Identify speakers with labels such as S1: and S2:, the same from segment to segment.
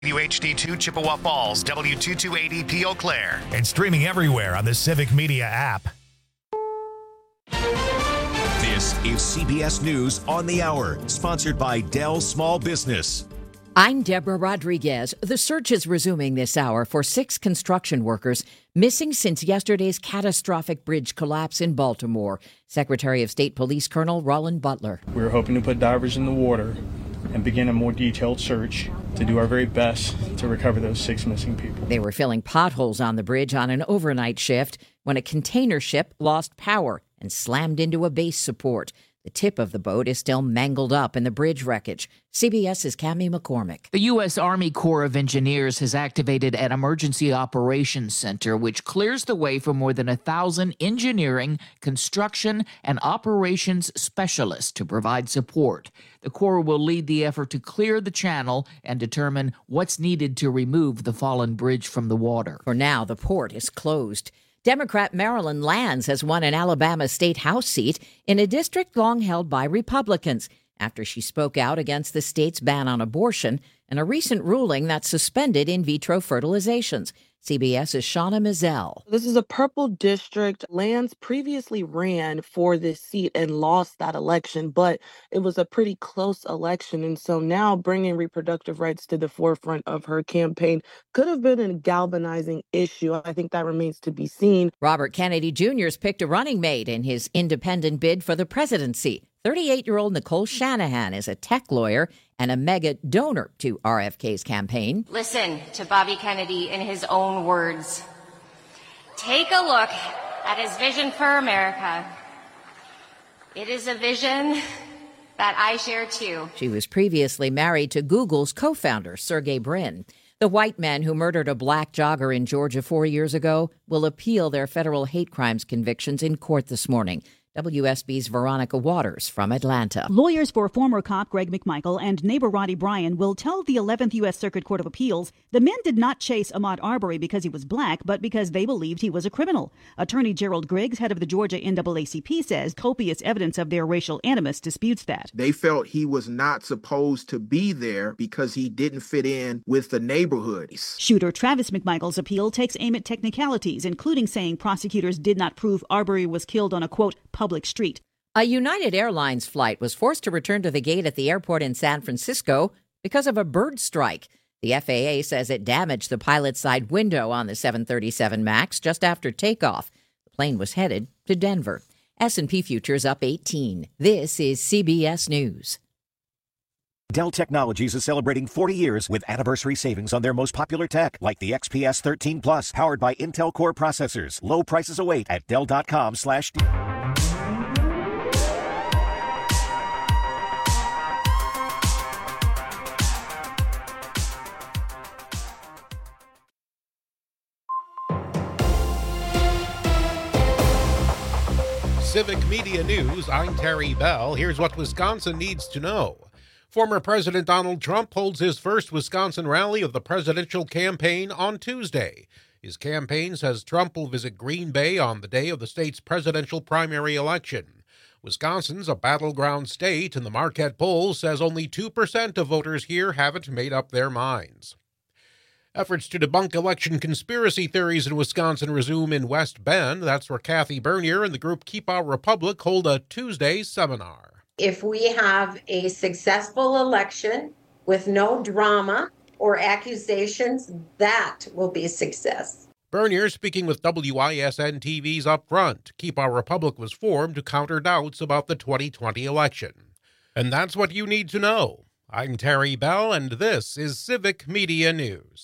S1: WHD2 Chippewa Falls, W228EP Eau Claire.
S2: And streaming everywhere on the Civic Media app.
S3: This is CBS News on the Hour, sponsored by Dell Small Business.
S4: I'm Deborah Rodriguez. The search is resuming this hour for 6 construction workers missing since yesterday's catastrophic bridge collapse in Baltimore. Secretary of State Police Colonel Roland Butler.
S5: We're hoping to put divers in the water and begin a more detailed search to do our very best to recover those 6 missing people.
S4: They were filling potholes on the bridge on an overnight shift when a container ship lost power and slammed into a base support. The tip of the boat is still mangled up in the bridge wreckage. CBS's Cammie McCormick.
S6: The U.S. Army Corps of Engineers has activated an emergency operations center, which clears the way for more than 1,000 engineering, construction, and operations specialists to provide support. The Corps will lead the effort to clear the channel and determine what's needed to remove the fallen bridge from the water.
S4: For now, the port is closed. Democrat Marilyn Lands has won an Alabama state House seat in a district long held by Republicans after she spoke out against the state's ban on abortion and a recent ruling that suspended in vitro fertilizations. CBS's Shauna Mizell.
S7: This is a purple district. Lands previously ran for this seat and lost that election, but it was a pretty close election. And so now bringing reproductive rights to the forefront of her campaign could have been a galvanizing issue. I think that remains to be seen.
S4: Robert Kennedy Jr.'s picked a running mate in his independent bid for the presidency. 38-year-old Nicole Shanahan is a tech lawyer and a mega donor to RFK's campaign.
S8: Listen to Bobby Kennedy in his own words. Take a look at his vision for America. It is a vision that I share too.
S4: She was previously married to Google's co-founder, Sergey Brin. The white men who murdered a black jogger in Georgia 4 years ago will appeal their federal hate crimes convictions in court this morning. WSB's Veronica Waters from Atlanta.
S9: Lawyers for former cop Greg McMichael and neighbor Roddy Bryan will tell the 11th U.S. Circuit Court of Appeals the men did not chase Ahmaud Arbery because he was black, but because they believed he was a criminal. Attorney Gerald Griggs, head of the Georgia NAACP, says copious evidence of their racial animus disputes that.
S10: They felt he was not supposed to be there because he didn't fit in with the neighborhood.
S9: Shooter Travis McMichael's appeal takes aim at technicalities, including saying prosecutors did not prove Arbery was killed on a, quote, public street.
S4: A United Airlines flight was forced to return to the gate at the airport in San Francisco because of a bird strike. The FAA says it damaged the pilot's side window on the 737 MAX just after takeoff. The plane was headed to Denver. S&P futures up 18. This is CBS News.
S3: Dell Technologies is celebrating 40 years with anniversary savings on their most popular tech, like the XPS 13 Plus, powered by Intel Core processors. Low prices await at Dell.com/D.
S11: Civic Media News, I'm Terry Bell. Here's what Wisconsin needs to know. Former President Donald Trump holds his first Wisconsin rally of the presidential campaign on Tuesday. His campaign says Trump will visit Green Bay on the day of the state's presidential primary election. Wisconsin's a battleground state, and the Marquette poll says only 2% of voters here haven't made up their minds. Efforts to debunk election conspiracy theories in Wisconsin resume in West Bend. That's where Kathy Bernier and the group Keep Our Republic hold a Tuesday seminar.
S12: If we have a successful election with no drama or accusations, that will be a success.
S11: Bernier speaking with WISN TV's Up Front. Keep Our Republic was formed to counter doubts about the 2020 election. And that's what you need to know. I'm Terry Bell, and this is Civic Media News.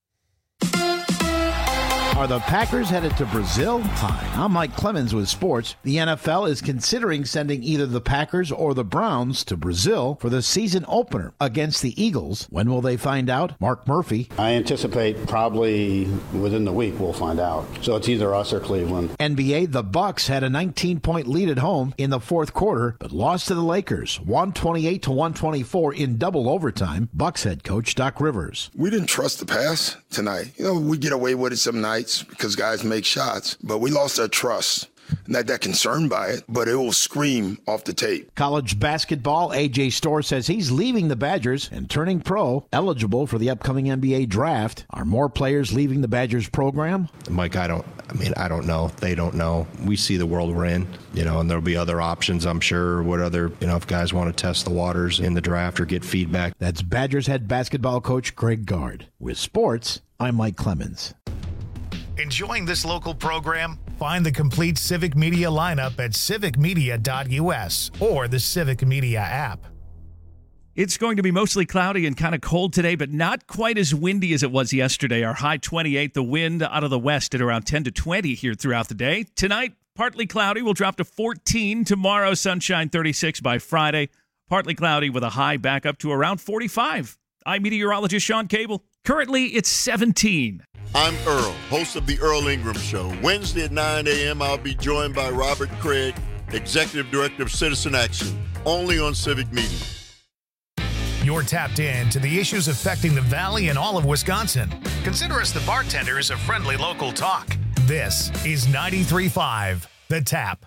S13: Are the Packers headed to Brazil? Hi, I'm Mike Clemens with sports. The NFL is considering sending either the Packers or the Browns to Brazil for the season opener against the Eagles. When will they find out? Mark Murphy.
S14: I anticipate probably within the week we'll find out. So it's either us or Cleveland.
S13: NBA, the Bucks had a 19-point lead at home in the fourth quarter, but lost to the Lakers, 128-124 in double overtime. Bucks head coach Doc Rivers.
S15: We didn't trust the pass tonight. We get away with it some nights because guys make shots, but we lost our trust. not that concerned by it, but it will scream off the tape.
S13: College basketball, A.J. Storr says he's leaving the Badgers and turning pro, eligible for the upcoming NBA draft. Are more players leaving the Badgers program?
S16: Mike, I don't know. They don't know. We see the world we're in, and there'll be other options, I'm sure. What other, if guys want to test the waters in the draft or get feedback.
S13: That's Badgers head basketball coach Greg Gard. With sports, I'm Mike Clemens.
S2: Enjoying this local program? Find the complete Civic Media lineup at civicmedia.us or the Civic Media app.
S17: It's going to be mostly cloudy and kind of cold today, but not quite as windy as it was yesterday. Our high 28, the wind out of the west at around 10 to 20 here throughout the day. Tonight, partly cloudy, will drop to 14. Tomorrow, sunshine 36 by Friday. Partly cloudy with a high back up to around 45. I'm meteorologist Sean Cable. Currently, it's 17.
S18: I'm Earl, host of The Earl Ingram Show. Wednesday at 9 a.m., I'll be joined by Robert Craig, Executive Director of Citizen Action, only on Civic Media.
S2: You're tapped in to the issues affecting the Valley and all of Wisconsin. Consider us the bartenders of friendly local talk. This is 93.5 The Tap.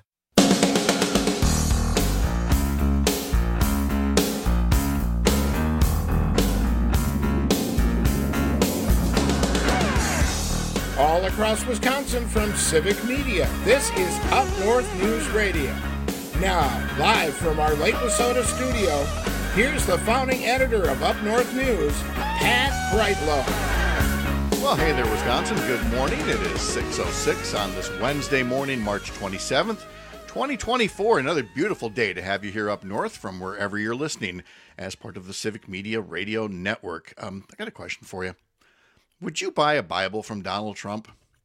S10: All across Wisconsin from Civic Media, this is Up North News Radio. Now, live from our Lake Wissota studio, here's the founding editor of Up North News, Pat Brightlow.
S19: Well, hey there, Wisconsin. Good morning. It is 6:06 on this Wednesday morning, March 27th, 2024. Another beautiful day to have you here up north from wherever you're listening as part of the Civic Media Radio Network. I got a question for you. Would you buy a Bible from Donald Trump?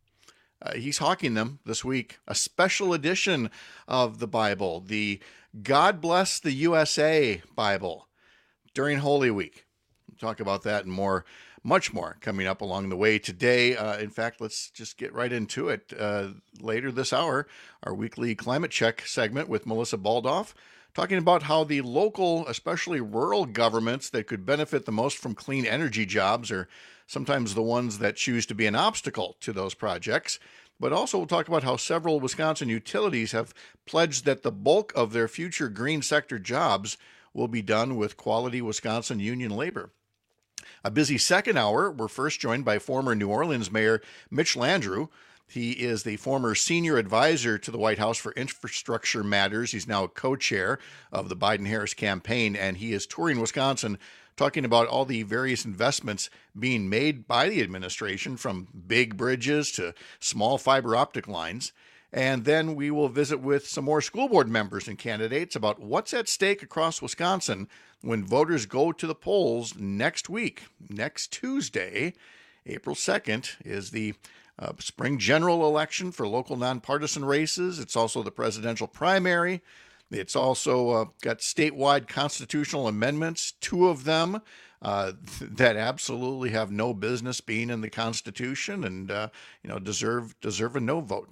S19: He's hawking them this week. A special edition of the Bible, the God Bless the USA Bible, during Holy Week. We'll talk about that and more, much more, coming up along the way today. In fact, let's just get right into it. Later this hour, our weekly Climate Check segment with Melissa Baldoff, talking about how the local, especially rural governments that could benefit the most from clean energy jobs are sometimes the ones that choose to be an obstacle to those projects. But also we'll talk about how several Wisconsin utilities have pledged that the bulk of their future green sector jobs will be done with quality Wisconsin union labor. A busy second hour, we're first joined by former New Orleans Mayor Mitch Landrieu. He is the former senior advisor to the White House for infrastructure matters. He's now a co-chair of the Biden-Harris campaign, and he is touring Wisconsin talking about all the various investments being made by the administration, from big bridges to small fiber optic lines. And then we will visit with some more school board members and candidates about what's at stake across Wisconsin when voters go to the polls next week. Next Tuesday, April 2nd, is the spring general election for local nonpartisan races. It's also the presidential primary. It's also got statewide constitutional amendments, 2 of them that absolutely have no business being in the Constitution, and deserve a no vote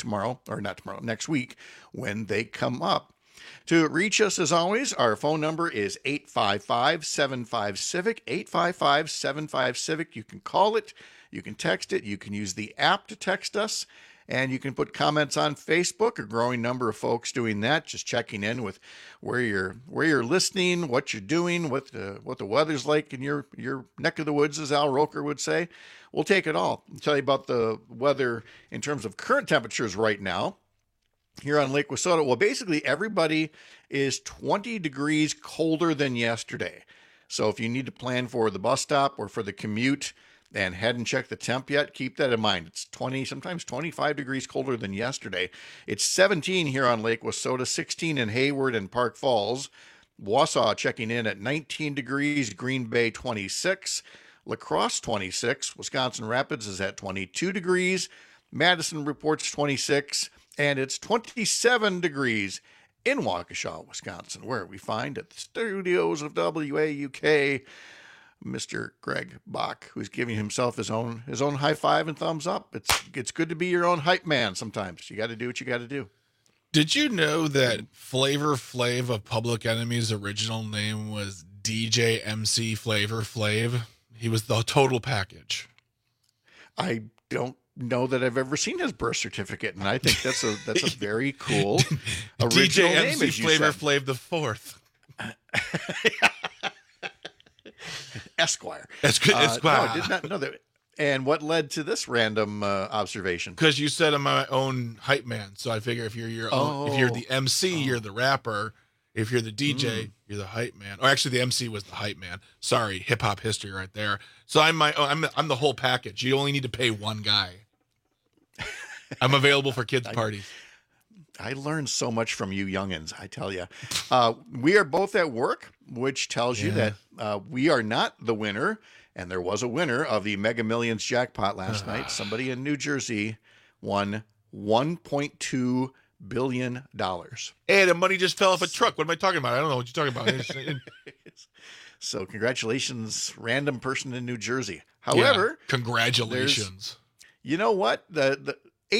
S19: next week when they come up. To reach us, as always, our phone number is 855-75-CIVIC, 855-75-CIVIC. You can call it, you can text it, you can use the app to text us, and you can put comments on Facebook. A growing number of folks doing that, just checking in with where you're listening, what you're doing, what the weather's like in your neck of the woods, as Al Roker would say. We'll take it all. I'll tell you about the weather in terms of current temperatures right now here on Lake Wissota. Well, basically everybody is 20 degrees colder than yesterday. So if you need to plan for the bus stop or for the commute and hadn't checked the temp yet, keep that in mind. It's 20, sometimes 25 degrees colder than yesterday. It's 17 here on Lake Wissota, 16 in Hayward and Park Falls. Wausau checking in at 19 degrees, Green Bay 26, La Crosse 26, Wisconsin Rapids is at 22 degrees, Madison reports 26, and it's 27 degrees in Waukesha, Wisconsin, where we find at the studios of WAUK Mr. Greg Bach, who's giving himself his own high five and thumbs up. It's good to be your own hype man sometimes. You got to do what you got to do.
S20: Did you know that Flavor Flav of Public Enemy's original name was DJ MC Flavor Flav? He was the total package.
S19: I don't know that I've ever seen his birth certificate, and I think that's a very cool original
S20: DJ
S19: name.
S20: MC
S19: As you
S20: Flavor
S19: said.
S20: Flav the Fourth.
S19: Esquire.
S20: Esquire.
S19: No, I did not know that. And what led to this random observation?
S20: Because you said I'm my own hype man, so I figure if you're your own, if you're the MC, you're the rapper. If you're the DJ, you're the hype man. Or actually, the MC was the hype man. Sorry, hip hop history right there. So I'm the whole package. You only need to pay one guy. I'm available for kids' parties.
S19: I learned so much from you youngins, I tell you. We are both at work, which tells you that we are not the winner. And there was a winner of the Mega Millions jackpot last night. Somebody in New Jersey won $1.2 billion.
S20: Hey, the money just fell off a truck. What am I talking about? I don't know what you're talking about.
S19: So congratulations, random person in New Jersey. However,
S20: congratulations.
S19: You know what? The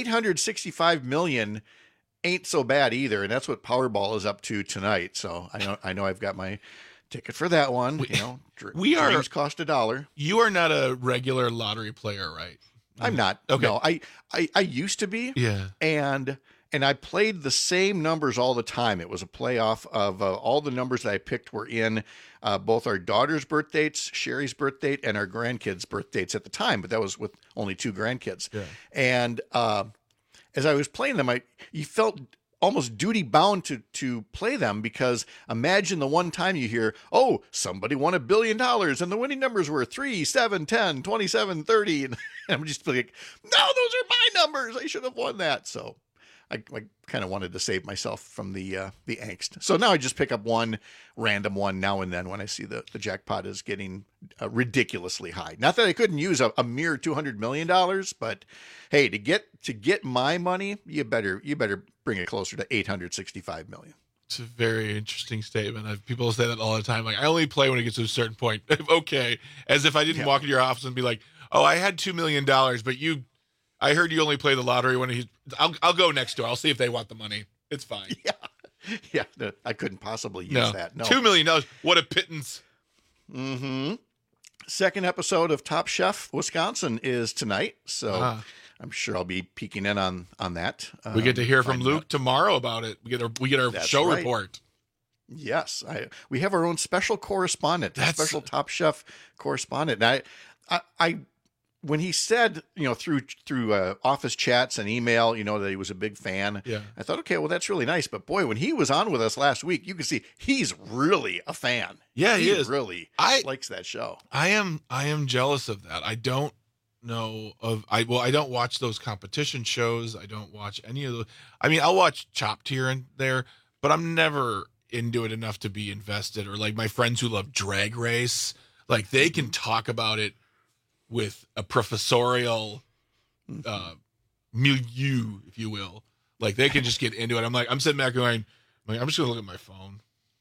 S19: 865 million ain't so bad either, and that's what Powerball is up to tonight. So I know I've got my ticket for that one. Dreams cost $1.
S20: You are not a regular lottery player, right?
S19: I'm not.
S20: Okay.
S19: No, I used to be.
S20: Yeah.
S19: And I played the same numbers all the time. It was a playoff of all the numbers that I picked were in both our daughter's birth dates, Sherry's birth date, and our grandkids' birth dates at the time. But that was with only 2 grandkids. Yeah. And as I was playing them, you felt almost duty bound to play them, because imagine the one time you hear, oh, somebody won $1 billion and the winning numbers were 3, 7, 10, 27, 30. And I'm just like, no, those are my numbers. I should have won that. So I kind of wanted to save myself from the angst. So now I just pick up one random one now and then when I see the jackpot is getting ridiculously high. Not that I couldn't use a mere $200 million, but hey, to get my money, you better bring it closer to 865 million.
S20: It's a very interesting statement. People say that all the time. Like, I only play when it gets to a certain point. Okay. As if I didn't walk into your office and be like, oh, I had $2 million, but I heard you only play the lottery when I'll go next door. I'll see if they want the money. It's fine.
S19: Yeah. No, I couldn't possibly use that. No.
S20: $2 million. What a pittance.
S19: Mm-hmm. Second episode of Top Chef Wisconsin is tonight. So I'm sure I'll be peeking in on that.
S20: We get to hear from Luke tomorrow about it. We get our show report.
S19: Yes. We have our own special correspondent, special Top Chef correspondent. And I when he said, through office chats and email, that he was a big fan, I thought, okay, well, that's really nice. But boy, when he was on with us last week, you can see he's really a fan.
S20: Yeah, he is.
S19: Really likes that show.
S20: I am jealous of that. I don't know I don't watch those competition shows. I don't watch any of those. I mean, I'll watch Chopped here and there, but I'm never into it enough to be invested. Or like my friends who love Drag Race, like they can talk about it with a professorial milieu, if you will. Like they can just get into it. I'm sitting back going, I'm just gonna look at my phone.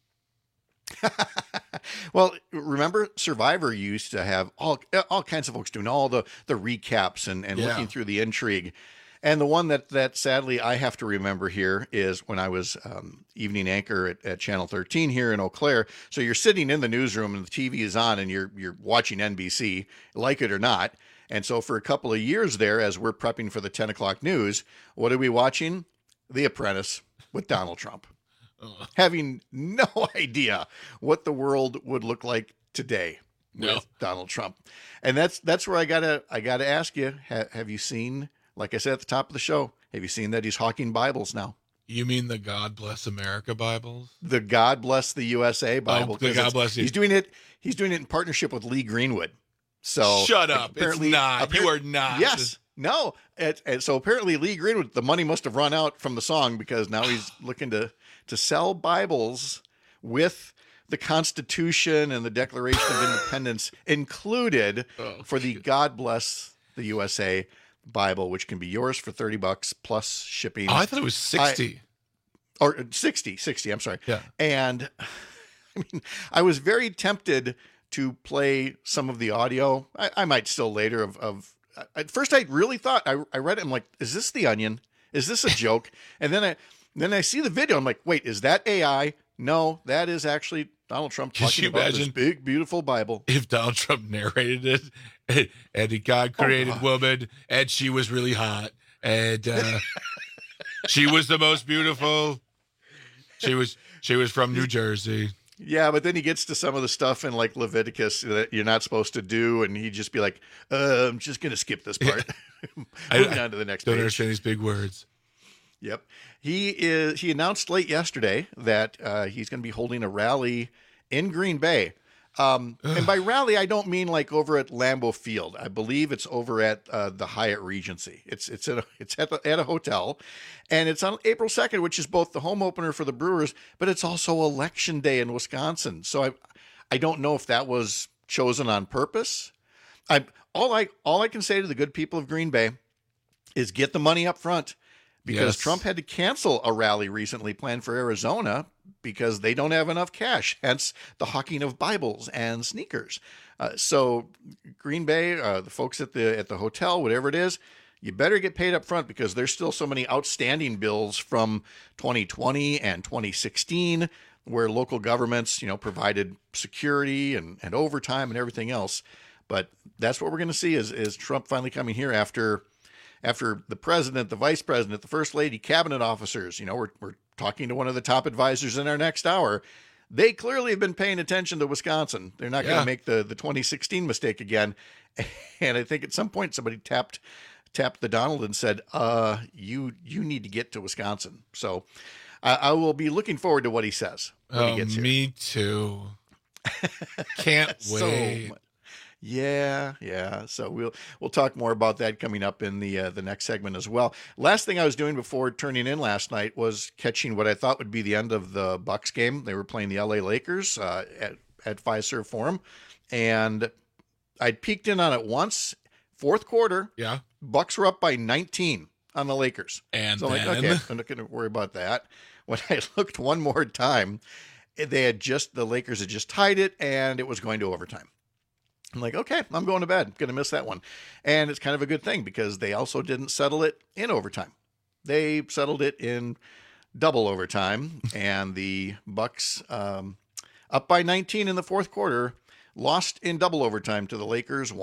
S19: Well, remember Survivor used to have all kinds of folks doing all the recaps and looking through the intrigue. And the one that sadly I have to remember here is when I was evening anchor at Channel 13 here in Eau Claire. So you're sitting in the newsroom and the TV is on and you're watching NBC, like it or not. And so for a couple of years there, as we're prepping for the 10 o'clock news, what are we watching? The Apprentice with Donald Trump. Having no idea what the world would look like today with Donald Trump. And that's where I gotta ask you, have you seen, like I said at the top of the show, have you seen that he's hawking Bibles now?
S20: You mean the God Bless America Bibles?
S19: The God Bless the USA Bible.
S20: The God Bless you.
S19: He's doing it in partnership with Lee Greenwood. So
S20: shut up. It's not. You are not.
S19: Yes. No. And so apparently Lee Greenwood, the money must have run out from the song, because now he's looking to sell Bibles with the Constitution and the Declaration of Independence included for the God Bless the USA Bible, which can be yours for $30 plus shipping.
S20: Oh, I thought it was 60.
S19: Or 60, I'm sorry.
S20: Yeah.
S19: And I mean, I was very tempted to play some of the audio. I might still later of at first I really thought, I read it, I'm like, is this The Onion? Is this a joke? And then I see the video, I'm like, wait, is that AI? No, that is actually Donald Trump
S20: Can
S19: talking
S20: you
S19: about this
S20: imagine
S19: big, beautiful Bible.
S20: If Donald Trump narrated it, and God created woman, and she was really hot, and she was the most beautiful. She was from New Jersey.
S19: Yeah, but then he gets to some of the stuff in like Leviticus that you're not supposed to do, and he'd just be like, I'm just going to skip this part. Moving on to the next page.
S20: Don't understand these big words.
S19: Yep. He announced late yesterday that he's going to be holding a rally in Green Bay. And by rally, I don't mean like over at Lambeau Field. I believe it's over at the Hyatt Regency. It's at a hotel, and it's on April 2nd, which is both the home opener for the Brewers, but it's also Election Day in Wisconsin. So I don't know if that was chosen on purpose. All I can say to the good people of Green Bay is get the money up front, because Trump had to cancel a rally recently planned for Arizona because they don't have enough cash, hence the hawking of Bibles and sneakers. So Green Bay, the folks at the hotel, whatever it is, you better get paid up front, because there's still so many outstanding bills from 2020 and 2016 where local governments, provided security and overtime and everything else. But that's what we're going to see is Trump finally coming here after the president, the vice president, the first lady, cabinet officers. We're talking to one of the top advisors in our next hour. They clearly have been paying attention to Wisconsin. They're not going to make the 2016 mistake again. And I think at some point somebody tapped the Donald and said, you need to get to Wisconsin. So I will be looking forward to what he says when he gets here.
S20: Me too. Can't wait. Yeah. So we'll talk more about that coming up in the next segment as well. Last thing I was doing before turning in last night was catching what I thought would be the end of the Bucks game. They were playing the LA Lakers at Fiserv Forum, and I'd peeked in on it once. Fourth quarter, Bucks were up by 19 on the Lakers, and
S19: so I'm like, okay, I'm not going to worry about that. When I looked one more time, the Lakers had just tied it, and it was going to overtime. I'm like, okay, I'm going to bed. I'm going to miss that one. And it's kind of a good thing, because they also didn't settle it in overtime. They settled it in double overtime, and the Bucks, up by 19 in the fourth quarter, lost in double overtime to the Lakers,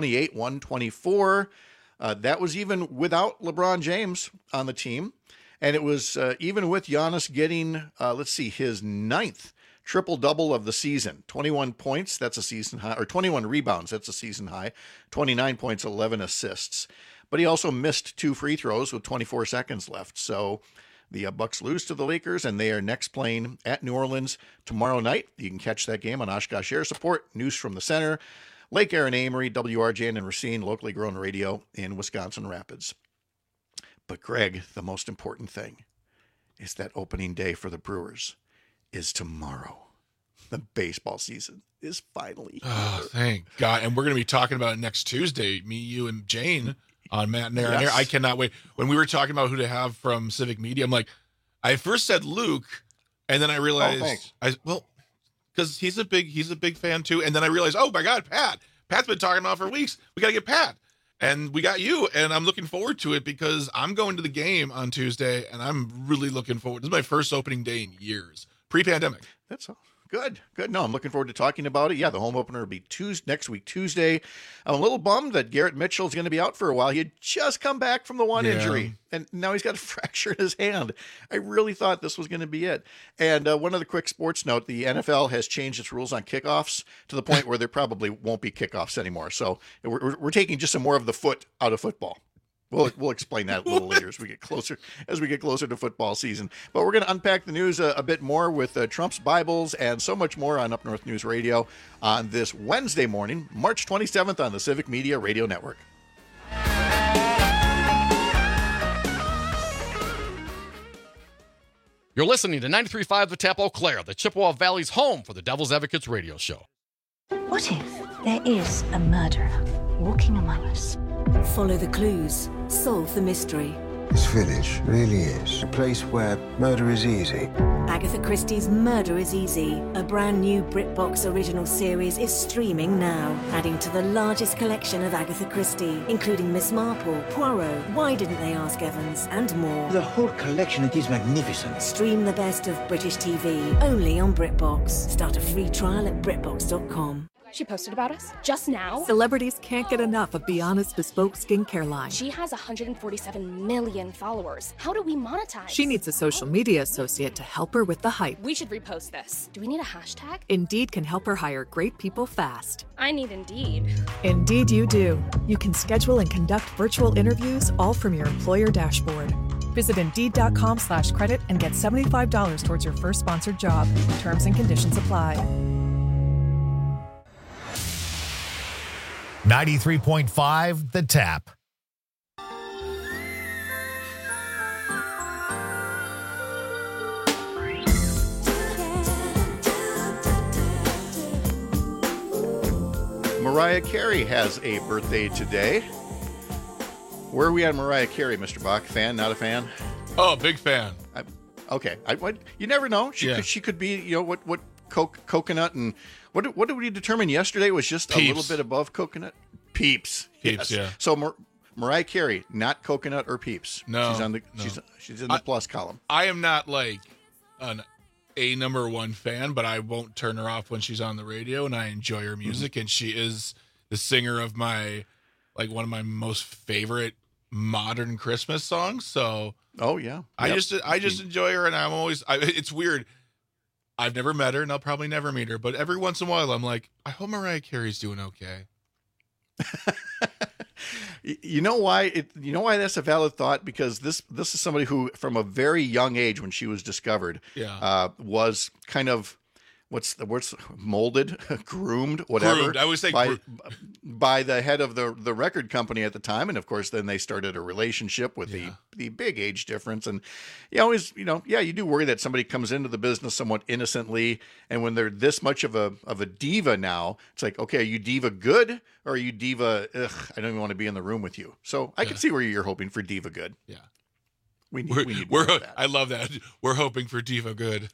S19: 128-124. That was even without LeBron James on the team. And it was even with Giannis getting, his ninth triple-double of the season. 21 points, that's a season high, or 21 rebounds, that's a season high. 29 points, 11 assists. But he also missed 2 free throws with 24 seconds left. So the Bucks lose to the Lakers, and they are next playing at New Orleans tomorrow night. You can catch that game on Oshkosh Air Support, News from the Center, Lake Aaron Amory, WRJN and Racine, locally grown radio in Wisconsin Rapids. But Greg, the most important thing is that opening day for the Brewers is tomorrow. The baseball season is finally here.
S20: Oh, thank God. And we're going to be talking about it next Tuesday, me, you, and Jane on Matt and Aaron. I cannot wait. When we were talking about who to have from Civic Media, I'm like, I first said Luke, and then I realized, because he's a big fan too. And then I realized, oh my God, Pat's been talking about it for weeks. We got to get Pat. And we got you, and I'm looking forward to it, because I'm going to the game on Tuesday, and I'm really looking forward. This is my first opening day in years. Pre-pandemic.
S19: That's all. Good. No, I'm looking forward to talking about it. Yeah, the home opener will be next week, Tuesday. I'm a little bummed that Garrett Mitchell is going to be out for a while. He had just come back from the one injury, and now he's got a fracture in his hand. I really thought this was going to be it. And one other quick sports note, the NFL has changed its rules on kickoffs to the point where there probably won't be kickoffs anymore. So we're taking just some more of the foot out of football. We'll explain that a little later as we get closer to football season. But we're going to unpack the news a bit more with Trump's Bibles and so much more on Up North News Radio on this Wednesday morning, March 27th on the Civic Media Radio Network.
S21: You're listening to 93.5 The Tap Eau Claire, the Chippewa Valley's home for the Devil's Advocates radio show.
S22: What if there is a murderer walking among us?
S23: Follow the clues. Solve the mystery.
S1: This village really is a place where murder is easy.
S5: Agatha Christie's Murder is Easy, a brand new BritBox original series, is streaming now, adding to the largest collection of Agatha Christie, including Miss Marple, Poirot, Why Didn't They Ask Evans, and more.
S1: The whole collection, it is magnificent.
S5: Stream the best of British TV, only on BritBox. Start a free trial at BritBox.com.
S23: She posted about us just now.
S24: Celebrities can't get enough of Biana's bespoke skincare line.
S23: She has 147 million followers. How do we monetize?
S24: She needs a social media associate to help her with the hype.
S23: We should repost this. Do we need a hashtag?
S24: Indeed can help her hire great people fast.
S23: I need Indeed.
S24: Indeed you do. You can schedule and conduct virtual interviews all from your employer dashboard. Visit Indeed.com/credit and get $75 towards your first sponsored job. Terms and conditions apply.
S2: 93.5 The Tap.
S19: Mariah Carey has a birthday today. Where are we at Mariah Carey, Mr. Bach? Fan, not a fan?
S20: Oh, big fan.
S19: Okay. You never know. She could be, what coconut and what did we determine yesterday was just
S20: Peeps.
S19: a little bit above coconut? Peeps.
S20: Peeps,
S19: yes.
S20: yeah.
S19: So Mariah Carey, not coconut or Peeps.
S20: No.
S19: She's in the plus column.
S20: I am not like a number one fan, but I won't turn her off when she's on the radio, and I enjoy her music, and she is the singer of one of my most favorite modern Christmas songs. So
S19: oh yeah,
S20: I just enjoy her, and I'm always it's weird. I've never met her, and I'll probably never meet her, but every once in a while I'm like, I hope Mariah Carey's doing okay.
S19: You know why that's a valid thought? Because this is somebody who, from a very young age, when she was discovered, was kind of what's molded, groomed, whatever.
S20: Groomed. I would say
S19: by the head of the record company at the time, and of course, then they started a relationship with the big age difference, and you always, you do worry that somebody comes into the business somewhat innocently, and when they're this much of a diva now, it's like, okay, are you diva good or are you diva? Ugh, I don't even want to be in the room with you. So I can see where you're hoping for diva good.
S20: Yeah,
S19: we need more of that.
S20: I love that. We're hoping for diva good.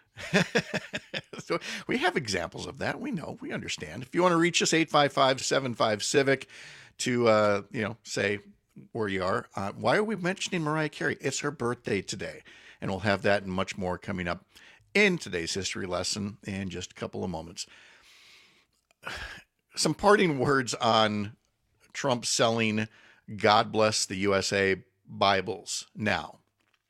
S19: So we have examples of that. We know, we understand. If you want to reach us, 855-75-CIVIC to say where you are. Why are we mentioning Mariah Carey? It's her birthday today, and we'll have that and much more coming up in today's history lesson in just a couple of moments. Some parting words on Trump selling God Bless the USA Bibles now.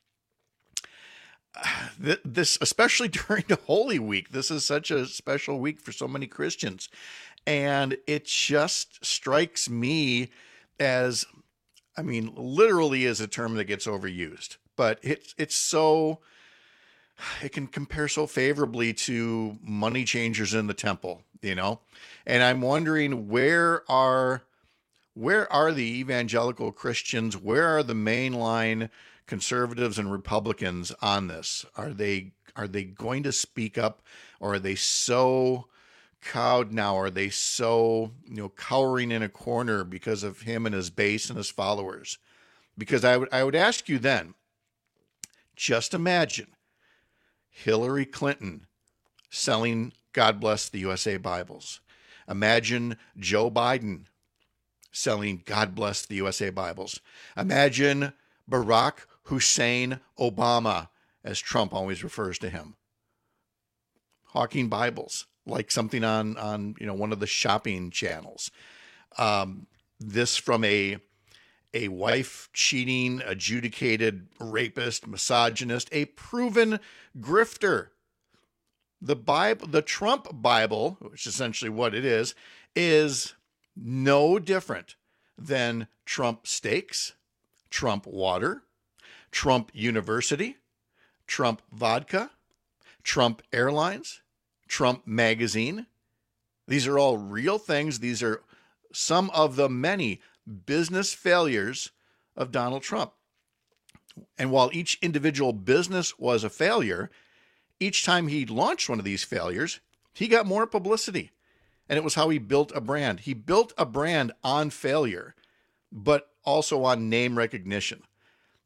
S19: This, especially during the Holy Week, this is such a special week for so many Christians. And it just strikes me as, literally is a term that gets overused, but it's so, it can compare so favorably to money changers in the temple, and I'm wondering where are the evangelical Christians? Where are the mainline conservatives and Republicans on this? Are they going to speak up, or are they so cowed now? Are they so cowering in a corner because of him and his base and his followers? Because I would ask you then, just imagine Hillary Clinton selling God Bless the USA Bibles. Imagine Joe Biden selling God Bless the USA Bibles. Imagine Barack Hussein Obama, as Trump always refers to him, hawking Bibles like something on one of the shopping channels. This from a wife cheating, adjudicated rapist, misogynist, a proven grifter. The Trump Bible, which is essentially what it is no different than Trump steaks, Trump water, Trump University, Trump vodka, Trump Airlines, Trump Magazine. These are all real things. These are some of the many business failures of Donald Trump. And while each individual business was a failure, each time he launched one of these failures, he got more publicity. And it was how he built a brand. He built a brand on failure, but also on name recognition.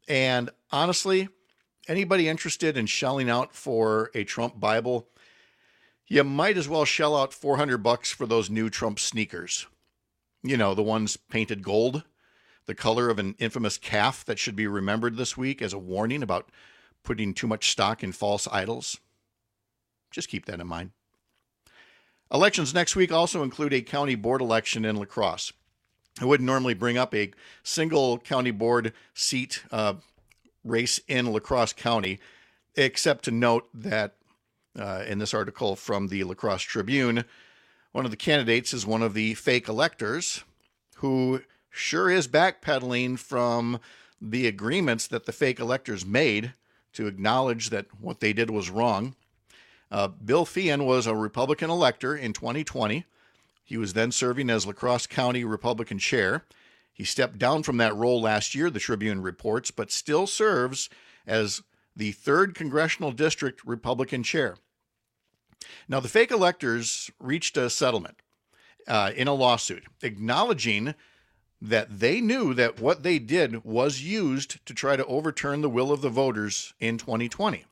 S19: And honestly, anybody interested in shelling out for a Trump Bible, you might as well shell out $400 for those new Trump sneakers. You know, the ones painted gold, the color of an infamous calf that should be remembered this week as a warning about putting too much stock in false idols. Just keep that in mind. Elections next week also include a county board election in La Crosse. I wouldn't normally bring up a single county board seat race in La Crosse County, except to note that in this article from the La Crosse Tribune, one of the candidates is one of the fake electors who sure is backpedaling from the agreements that the fake electors made to acknowledge that what they did was wrong. Bill Feehan was a Republican elector in 2020. He was then serving as La Crosse County Republican chair. He stepped down from that role last year, the Tribune reports, but still serves as the 3rd Congressional District Republican chair. Now, the fake electors reached a settlement in a lawsuit, acknowledging that they knew that what they did was used to try to overturn the will of the voters in 2020.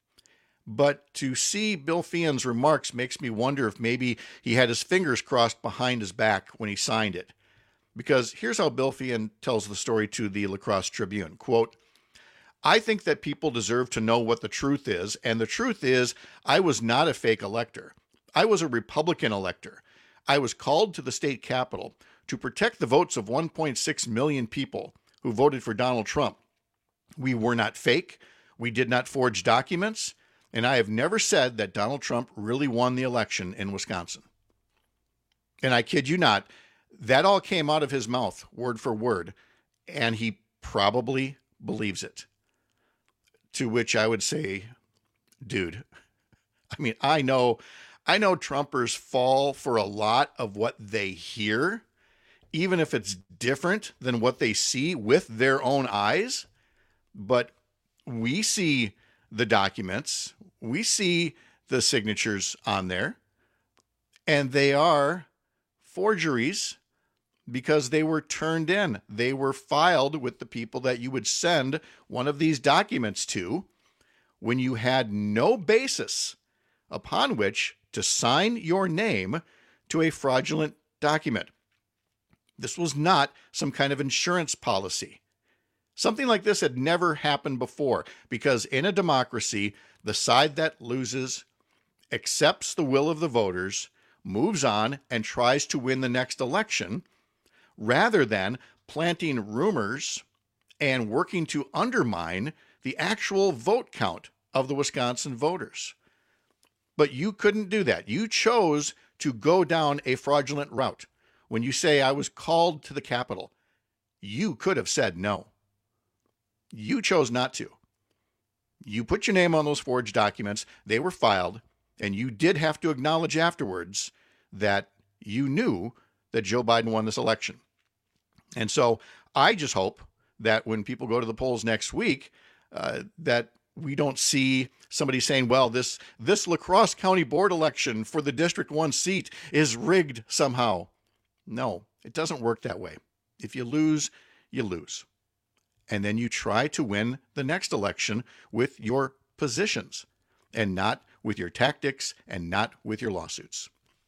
S19: But to see Bill Feehan's remarks makes me wonder if maybe he had his fingers crossed behind his back when he signed it. Because here's how Bill Feehan tells the story to the La Crosse Tribune. Quote, "I think that people deserve to know what the truth is, and the truth is I was not a fake elector. I was a Republican elector. I was called to the state capitol to protect the votes of 1.6 million people who voted for Donald Trump. We were not fake. We did not forge documents. And I have never said that Donald Trump really won the election in Wisconsin." And I kid you not, that all came out of his mouth, word for word, and he probably believes it. To which I would say, dude, I mean, I know Trumpers fall for a lot of what they hear, even if it's different than what they see with their own eyes. But we see the documents, we see the signatures on there, and they are forgeries because they were turned in. They were filed with the people that you would send one of these documents to when you had no basis upon which to sign your name to a fraudulent document. This was not some kind of insurance policy. Something like this had never happened before, because in a democracy, the side that loses accepts the will of the voters, moves on, and tries to win the next election, rather than planting rumors and working to undermine the actual vote count of the Wisconsin voters. But you couldn't do that. You chose to go down a fraudulent route. When you say, I was called to the Capitol, you could have said no. You chose not to. You put your name on those forged documents, they were filed, and you did have to acknowledge afterwards that you knew that Joe Biden won this election. And so I just hope that when people go to the polls next week, that we don't see somebody saying, well, this La Crosse County Board election for the District 1 seat is rigged somehow. No, it doesn't work that way. If you lose, you lose. And then you try to win the next election with your positions and not with your tactics and not with your lawsuits.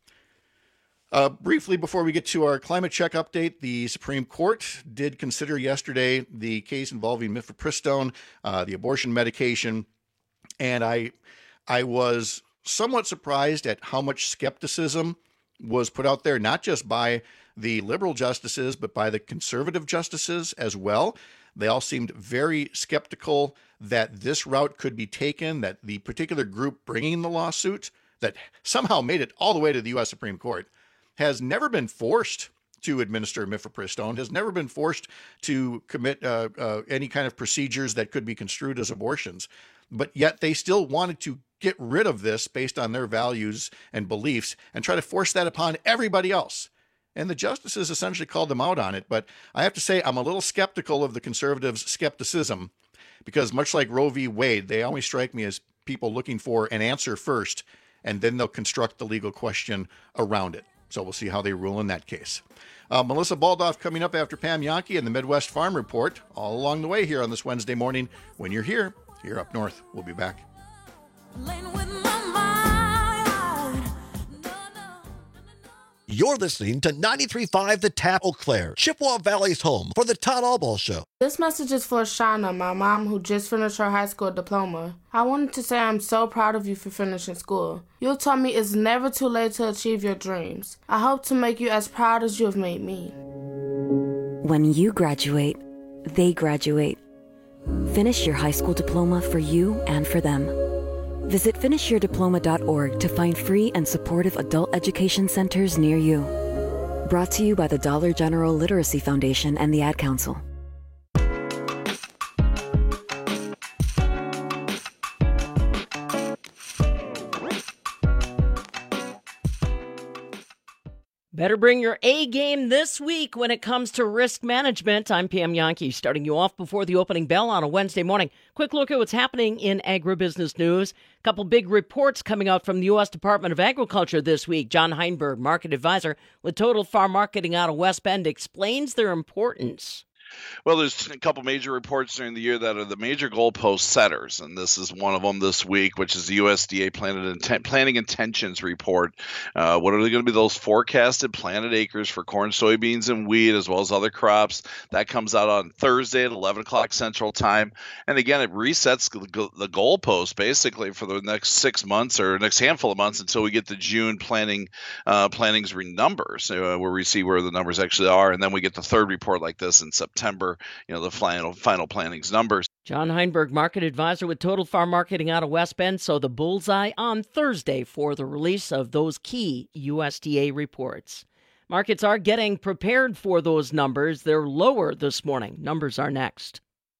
S19: Briefly, before we get to our climate check update, the Supreme Court did consider yesterday the case involving mifepristone, the abortion medication, and I was somewhat surprised at how much skepticism was put out there, not just by the liberal justices, but by the conservative justices as well. They all seemed very skeptical that this route could be taken, that the particular group bringing the lawsuit that somehow made it all the way to the U.S. Supreme Court has never been forced to administer mifepristone, has never been forced to commit any kind of procedures that could be construed as abortions. But yet they still wanted to get rid of this based on their values and beliefs and try to force that upon everybody else. And the justices essentially called them out on it. But I have to say, I'm a little skeptical of the conservatives' skepticism, because much like Roe v. Wade, they always strike me as people looking for an answer first, and then they'll construct the legal question around it. So we'll see how they rule in that case. Melissa Baldoff coming up after Pam Yankee and the Midwest Farm Report, all along the way here on this Wednesday morning. When you're here up north. We'll be back.
S6: You're listening to 93.5 The Tap Eau Claire, Chippewa Valley's home for the Todd Allball Show.
S7: This message is for Shauna, my mom, who just finished her high school diploma. I wanted to say I'm so proud of you for finishing school. You taught me it's never too late to achieve your dreams. I hope to make you as proud as you have made me.
S8: When you graduate, they graduate. Finish your high school diploma for you and for them. Visit finishyourdiploma.org to find free and supportive adult education centers near you. Brought to you by the Dollar General Literacy Foundation and the Ad Council.
S9: Better bring your A game this week when it comes to risk management. I'm Pam Yankee, starting you off before the opening bell on a Wednesday morning. Quick look at what's happening in agribusiness news. A couple big reports coming out from the U.S. Department of Agriculture this week. John Heinberg, market advisor with Total Farm Marketing out of West Bend, explains their importance.
S25: Well, there's a couple major reports during the year that are the major goalpost setters, and this is one of them this week, which is the USDA Planting Intentions Report. What are they going to be those forecasted planted acres for corn, soybeans, and wheat, as well as other crops? That comes out on Thursday at 11 o'clock Central Time. And again, it resets the goalpost basically for the next 6 months or next handful of months until we get the June plantings numbers, where we see where the numbers actually are. And then we get the third report like this in September, the final plantings numbers.
S9: John Heinberg, market advisor with Total Farm Marketing out of West Bend. So the bullseye on Thursday for the release of those key USDA reports. Markets are getting prepared for those numbers. They're lower this morning. Numbers are next.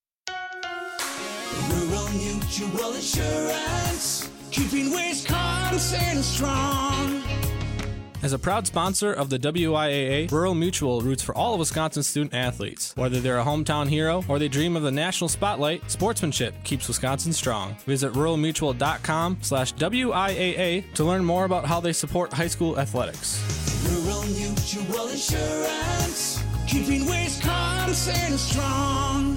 S26: Rural Mutual Insurance, keeping Wisconsin strong.
S27: As a proud sponsor of the WIAA, Rural Mutual roots for all of Wisconsin student athletes. Whether they're a hometown hero or they dream of the national spotlight, sportsmanship keeps Wisconsin strong. Visit ruralmutual.com/WIAA to learn more about how they support high school athletics.
S26: Rural Mutual Insurance, keeping Wisconsin strong.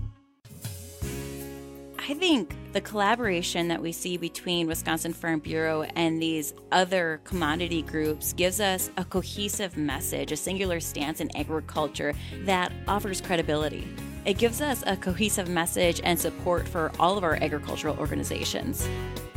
S28: I think the collaboration that we see between Wisconsin Farm Bureau and these other commodity groups gives us a cohesive message, a singular stance in agriculture that offers credibility. It gives us a cohesive message and support for all of our agricultural organizations.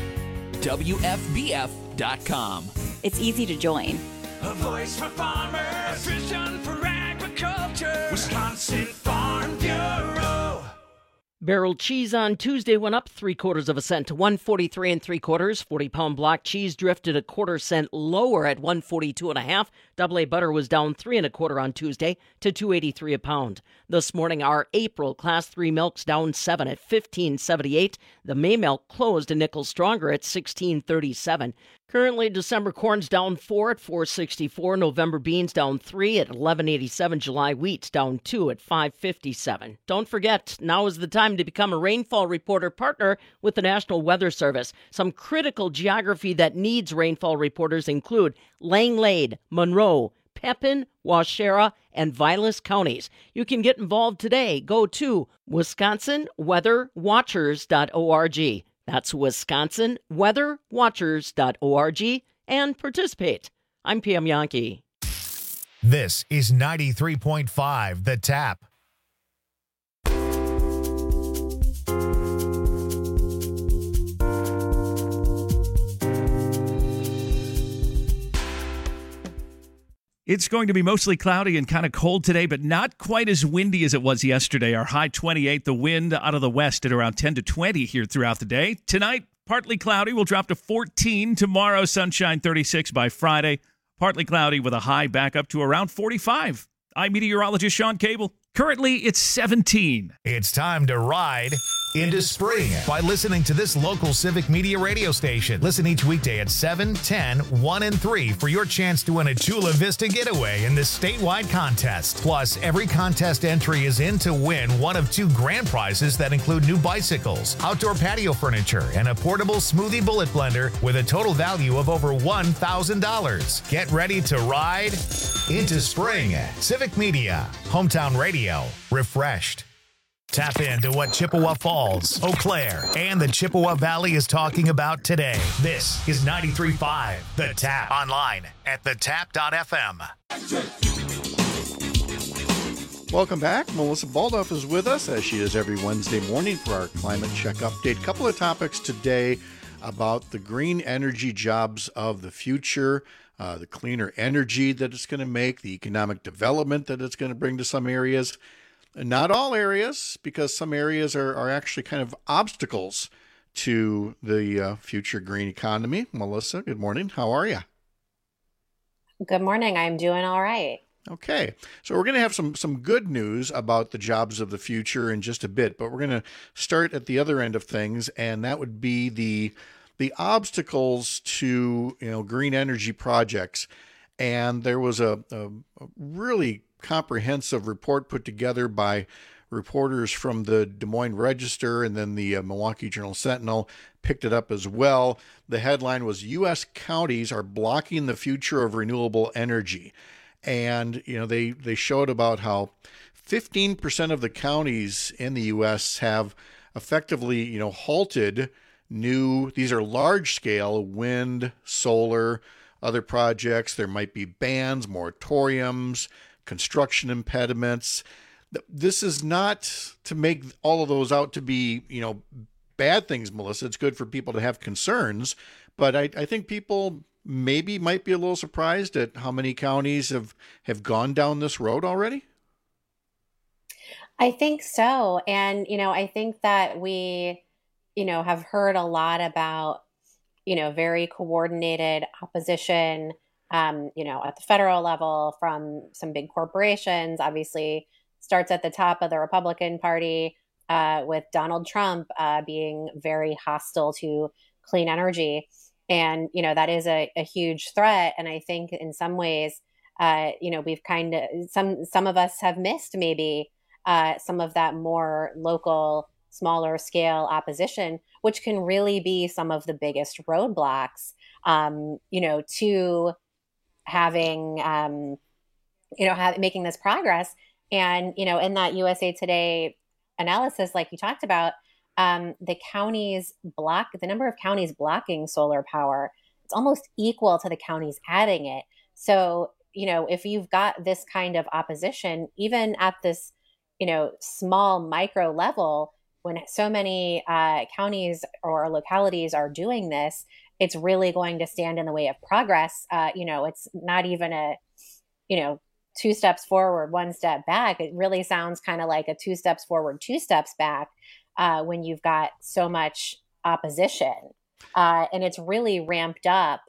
S29: WFBF.com.
S28: It's easy to join.
S26: A voice for farmers, a vision for agriculture. Wisconsin Farm Bureau.
S9: Barrel cheese on Tuesday went up 0.75 cents to 1.43 3/4. 40-pound block cheese drifted 1/4 cent lower at 1.42 1/2. AA butter was down 3 1/4 on Tuesday to 2.83 a pound. This morning, our April Class 3 milks down 7 at 15.78. The May milk closed a nickel stronger at 16.37. Currently, December corn's down 4 at 4.64. November beans down 3 at 11.87. July wheat's down 2 at 5.57. Don't forget, now is the time to become a Rainfall Reporter partner with the National Weather Service. Some critical geography that needs rainfall reporters include Langlade, Monroe, Pepin, Waushara, and Vilas counties. You can get involved today. Go to WisconsinWeatherWatchers.org. That's WisconsinWeatherWatchers.org and participate. I'm Pam Yankee.
S2: This is 93.5 The Tap.
S17: It's going to be mostly cloudy and kind of cold today, but not quite as windy as it was yesterday. Our high 28, the wind out of the west at around 10 to 20 here throughout the day. Tonight, partly cloudy. We'll drop to 14. Tomorrow, sunshine 36 by Friday. Partly cloudy with a high back up to around 45. I'm meteorologist Sean Cable. Currently, it's 17.
S2: It's time to ride into spring by listening to this local Civic Media radio station. Listen each weekday at 7, 10, 1, and 3 for your chance to win a Chula Vista getaway in this statewide contest. Plus, every contest entry is in to win one of 2 grand prizes that include new bicycles, outdoor patio furniture, and a portable smoothie bullet blender with a total value of over $1,000. Get ready to ride into spring. Civic Media, hometown radio, refreshed. Tap into what Chippewa Falls, Eau Claire, and the Chippewa Valley is talking about today. This is 93.5 The Tap. Online at thetap.fm.
S19: Welcome back. Melissa Baldoff is with us, as she is every Wednesday morning, for our Climate Check Update. Couple of topics today about the green energy jobs of the future, the cleaner energy that it's going to make, the economic development that it's going to bring to some areas. Not all areas, because some areas are actually kind of obstacles to the future green economy. Melissa, good morning. How are you?
S3: Good morning. I'm doing all right.
S19: Okay. So we're going to have some good news about the jobs of the future in just a bit, but we're going to start at the other end of things, and that would be the obstacles to green energy projects. And there was a really comprehensive report put together by reporters from the Des Moines Register, and then the Milwaukee Journal Sentinel picked it up as well. The headline was U.S. counties are blocking the future of renewable energy. And, they showed about how 15% of the counties in the U.S. have effectively, halted these are large scale wind, solar, other projects. There might be bans, moratoriums, construction impediments. This is not to make all of those out to be, bad things, Melissa. It's good for people to have concerns, but I think people maybe might be a little surprised at how many counties have gone down this road already.
S3: I think so. And, I think that we, have heard a lot about, very coordinated opposition at the federal level from some big corporations. Obviously, starts at the top of the Republican Party with Donald Trump being very hostile to clean energy. And, that is a huge threat. And I think in some ways, we've kind of, some of us have missed maybe some of that more local, smaller scale opposition, which can really be some of the biggest roadblocks, to having, making this progress. And, in that USA Today analysis, like you talked about, the number of counties blocking solar power, it's almost equal to the counties adding it. So, if you've got this kind of opposition, even at this, small micro level, when so many counties or localities are doing this, it's really going to stand in the way of progress. It's not even a, 2 steps forward, 1 step back. It really sounds kind of like a 2 steps forward, 2 steps back when you've got so much opposition. And it's really ramped up,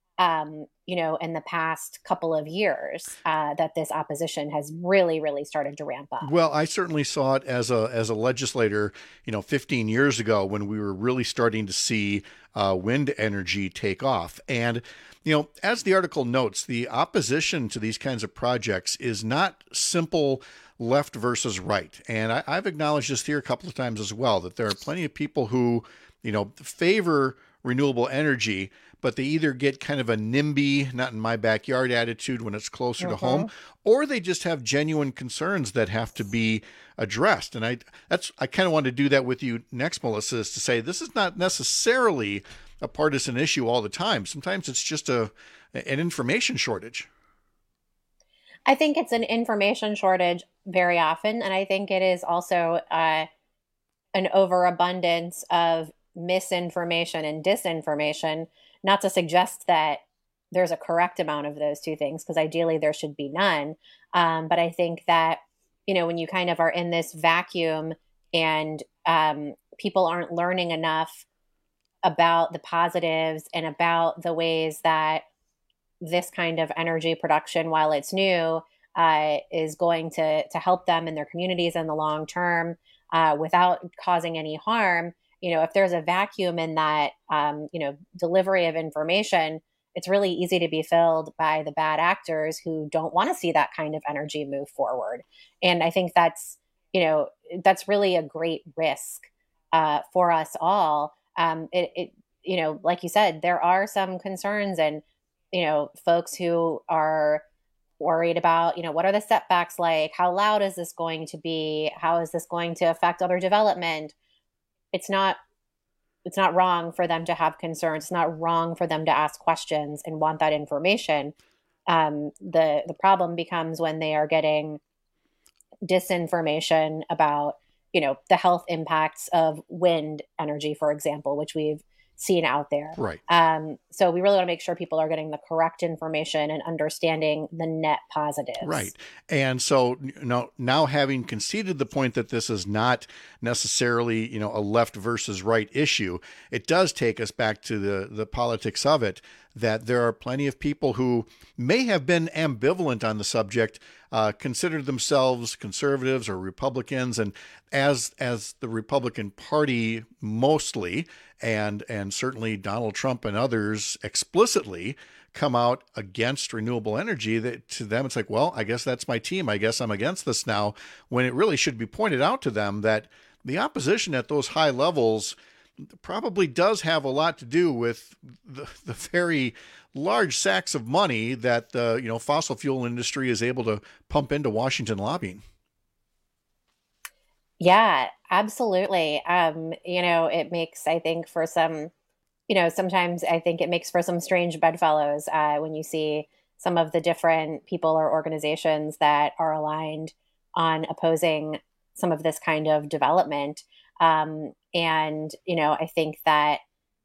S3: in the past couple of years that this opposition has really, really started to ramp up.
S19: Well, I certainly saw it as a legislator, 15 years ago when we were really starting to see wind energy take off. And, as the article notes, the opposition to these kinds of projects is not simple left versus right. And I've acknowledged this here a couple of times as well, that there are plenty of people who, favor renewable energy, but they either get kind of a NIMBY, not in my backyard attitude when it's closer to home, or they just have genuine concerns that have to be addressed. And I kind of want to do that with you next, Melissa, is to say this is not necessarily a partisan issue all the time. Sometimes it's just an information shortage.
S3: I think it's an information shortage very often. And I think it is also an overabundance of misinformation and disinformation, not to suggest that there's a correct amount of those two things, because ideally there should be none. But I think that, when you kind of are in this vacuum and people aren't learning enough about the positives and about the ways that this kind of energy production, while it's new, is going to help them in their communities in the long term without causing any harm. If there's a vacuum in that, delivery of information, it's really easy to be filled by the bad actors who don't want to see that kind of energy move forward. And I think that's really a great risk for us all. Like you said, there are some concerns and, folks who are worried about, what are the setbacks like? How loud is this going to be? How is this going to affect other development? It's not wrong for them to have concerns. It's not wrong for them to ask questions and want that information. The problem becomes when they are getting disinformation about, the health impacts of wind energy, for example, which we've seen out there.
S19: Right.
S3: So we really want to make sure people are getting the correct information and understanding the net positives.
S19: Right. And so now having conceded the point that this is not necessarily, a left versus right issue, it does take us back to the politics of it, that there are plenty of people who may have been ambivalent on the subject, consider themselves conservatives or Republicans, and as the Republican Party mostly, and certainly Donald Trump and others explicitly come out against renewable energy, that to them it's like, well, I guess that's my team. I guess I'm against this now, when it really should be pointed out to them that the opposition at those high levels probably does have a lot to do with the very large sacks of money that the fossil fuel industry is able to pump into Washington lobbying.
S3: Yeah, absolutely. It makes, I think, for some, sometimes I think it makes for some strange bedfellows when you see some of the different people or organizations that are aligned on opposing some of this kind of development. I think that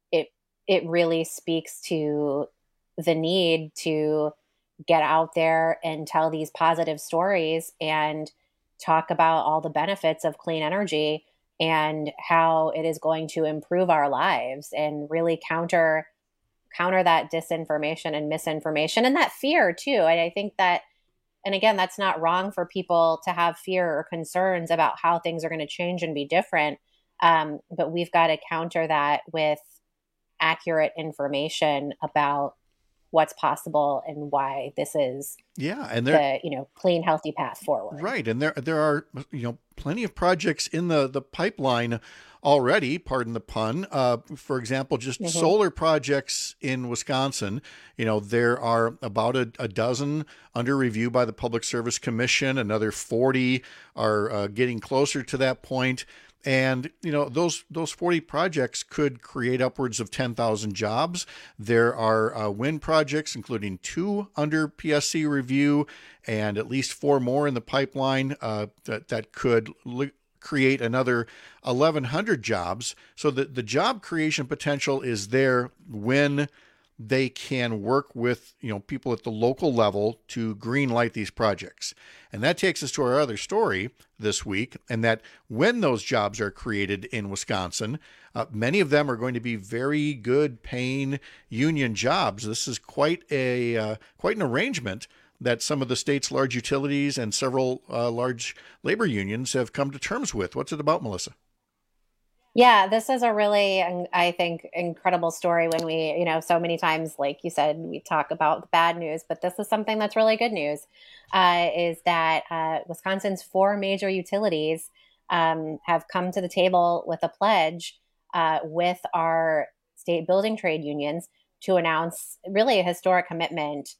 S3: it really speaks to the need to get out there and tell these positive stories and talk about all the benefits of clean energy and how it is going to improve our lives, and really counter that disinformation and misinformation and that fear too. And I think that, and again, that's not wrong for people to have fear or concerns about how things are going to change and be different. But we've got to counter that with accurate information about what's possible and why this is the clean, healthy path forward.
S19: Right. And there are, plenty of projects in the pipeline already, pardon the pun. For example, just solar projects in Wisconsin. There are about a dozen under review by the Public Service Commission. Another 40 are getting closer to that point. And, those 40 projects could create upwards of 10,000 jobs. There are wind projects, including 2 under PSC review and at least 4 more in the pipeline that could create another 1,100 jobs. So the job creation potential is there when they can work with, people at the local level to green light these projects. And that takes us to our other story this week, and that when those jobs are created in Wisconsin, many of them are going to be very good paying union jobs. This is quite an arrangement that some of the state's large utilities and several large labor unions have come to terms with. What's it about, Melissa?
S3: Yeah, this is a really, I think, incredible story when we, so many times, like you said, we talk about the bad news, but this is something that's really good news, is that Wisconsin's 4 major utilities have come to the table with a pledge with our state building trade unions to announce really a historic commitment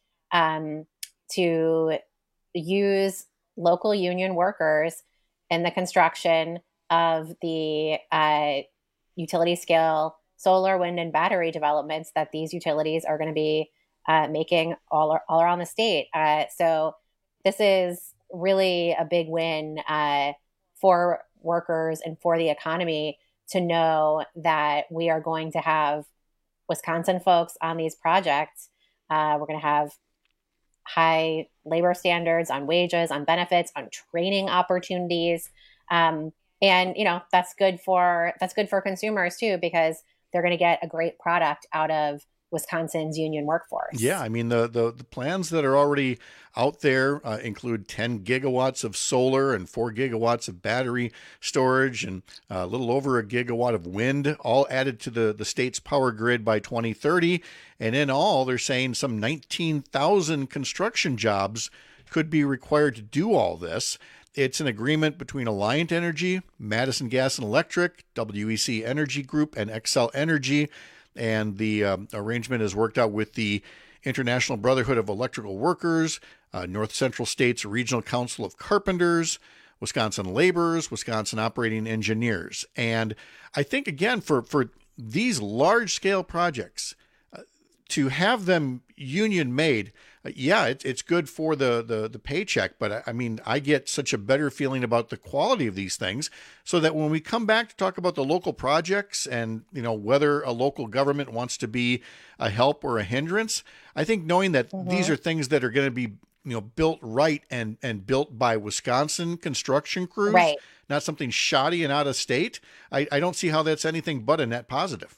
S3: to use local union workers in the construction of the utility scale solar, wind, and battery developments that these utilities are going to be making all around the state. So this is really a big win for workers and for the economy to know that we are going to have Wisconsin folks on these projects. We're going to have high labor standards on wages, on benefits, on training opportunities. And, that's good for consumers too, because they're going to get a great product out of Wisconsin's union workforce.
S19: Yeah, I mean, the plans that are already out there include 10 gigawatts of solar and 4 gigawatts of battery storage and a little over a gigawatt of wind, all added to the state's power grid by 2030. And in all, they're saying some 19,000 construction jobs could be required to do all this. It's an agreement between Alliant Energy, Madison Gas and Electric, WEC Energy Group, and Xcel Energy. And the arrangement is worked out with the International Brotherhood of Electrical Workers, North Central States Regional Council of Carpenters, Wisconsin Laborers, Wisconsin Operating Engineers. And I think, again, for these large-scale projects, to have them union-made, yeah, it's good for the paycheck, but I mean, I get such a better feeling about the quality of these things, so that when we come back to talk about the local projects and, you know, whether a local government wants to be a help or a hindrance, I think knowing that these are things that are going to be, you know, built right and built by Wisconsin construction crews,
S3: right,
S19: not something shoddy and out of state, I don't see how that's anything but a net positive.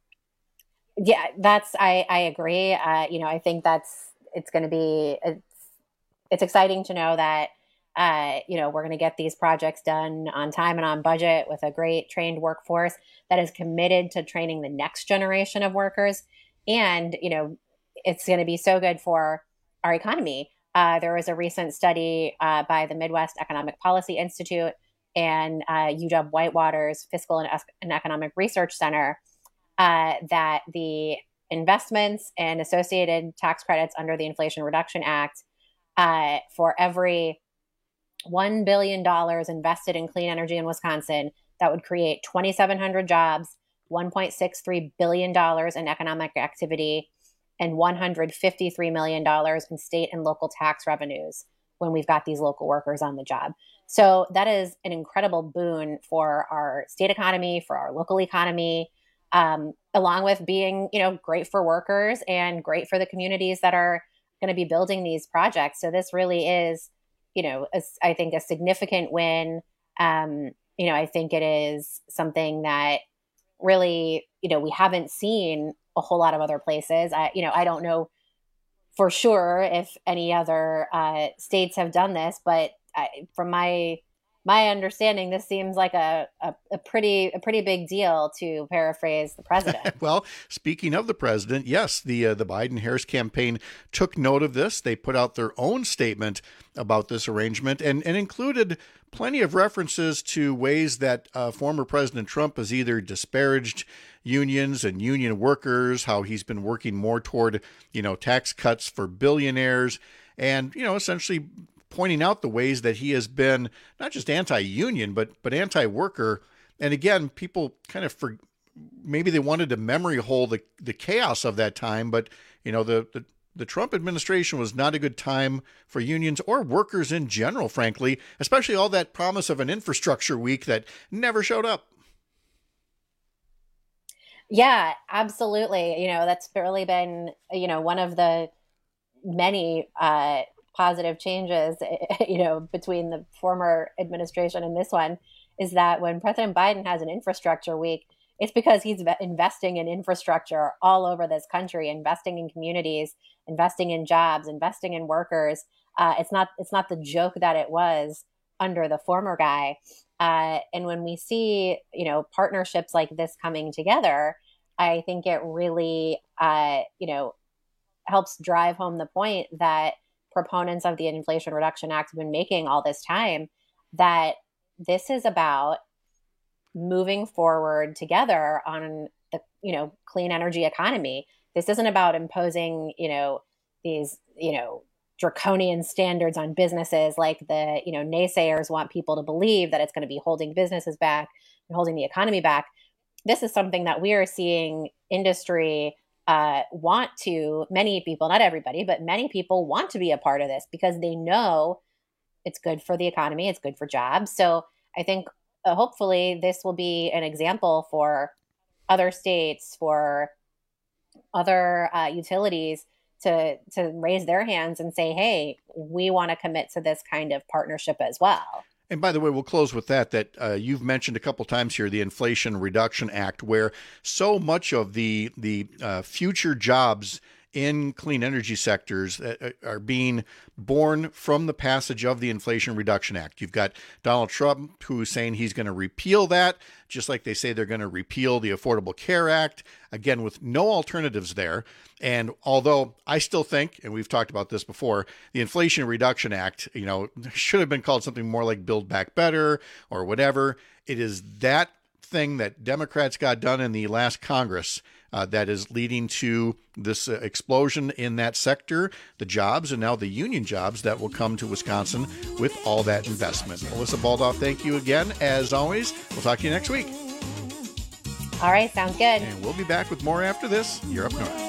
S3: Yeah, I agree. You know, I think it's going to be, it's exciting to know that, you know, we're going to get these projects done on time and on budget with a great trained workforce that is committed to training the next generation of workers. And, you know, it's going to be so good for our economy. There was a recent study by the Midwest Economic Policy Institute and UW Whitewater's Fiscal and Economic Research Center that the investments and associated tax credits under the Inflation Reduction Act, for every $1 billion invested in clean energy in Wisconsin, that would create 2,700 jobs, $1.63 billion in economic activity, and $153 million in state and local tax revenues when we've got these local workers on the job. So that is an incredible boon for our state economy, for our local economy, along with being, you know, great for workers and great for the communities that are going to be building these projects. So this really is, you know, I think a significant win. You know, I think it is something that really, you know, we haven't seen a whole lot of other places. You know, I don't know for sure if any other states have done this, but from my understanding, this seems like a pretty big deal, to paraphrase the president.
S19: Well, speaking of the president, yes, the Biden-Harris campaign took note of this. They put out their own statement about this arrangement and included plenty of references to ways that former President Trump has either disparaged unions and union workers, how he's been working more toward, you know, tax cuts for billionaires, and, you know, essentially pointing out the ways that he has been not just anti-union, but anti-worker. And again, people kind of maybe they wanted to memory hole the chaos of that time, but, you know, the Trump administration was not a good time for unions or workers in general, frankly, especially all that promise of an infrastructure week that never showed up.
S3: Yeah, absolutely. You know, that's really been, you know, one of the many positive changes, you know, between the former administration and this one, is that when President Biden has an infrastructure week, it's because he's investing in infrastructure all over this country, investing in communities, investing in jobs, investing in workers. It's not the joke that it was under the former guy. And when we see, you know, partnerships like this coming together, I think it really, you know, helps drive home the point that proponents of the Inflation Reduction Act have been making all this time, that this is about moving forward together on the, you know, clean energy economy. This isn't about imposing, you know, these, you know, draconian standards on businesses like the, you know, naysayers want people to believe, that it's going to be holding businesses back and holding the economy back. This is something that we are seeing industry want to, many people, not everybody, but many people want to be a part of this because they know it's good for the economy, it's good for jobs. So I think hopefully this will be an example for other states, for other utilities to raise their hands and say, hey, we want to commit to this kind of partnership as well.
S19: And by the way, we'll close with that you've mentioned a couple times here, the Inflation Reduction Act, where so much of the future jobs in clean energy sectors are being born from the passage of the Inflation Reduction Act. You've got Donald Trump, who's saying he's going to repeal that, just like they say they're going to repeal the Affordable Care Act, again, with no alternatives there. And although I still think, and we've talked about this before, the Inflation Reduction Act, should have been called something more like Build Back Better or whatever. It is that thing that Democrats got done in the last Congress that is leading to this explosion in that sector, the jobs, and now the union jobs that will come to Wisconsin with all that investment. Melissa Baldauf, thank you again, as always. We'll talk to you next week.
S3: All right, sounds good.
S19: And we'll be back with more after this. You're Up North.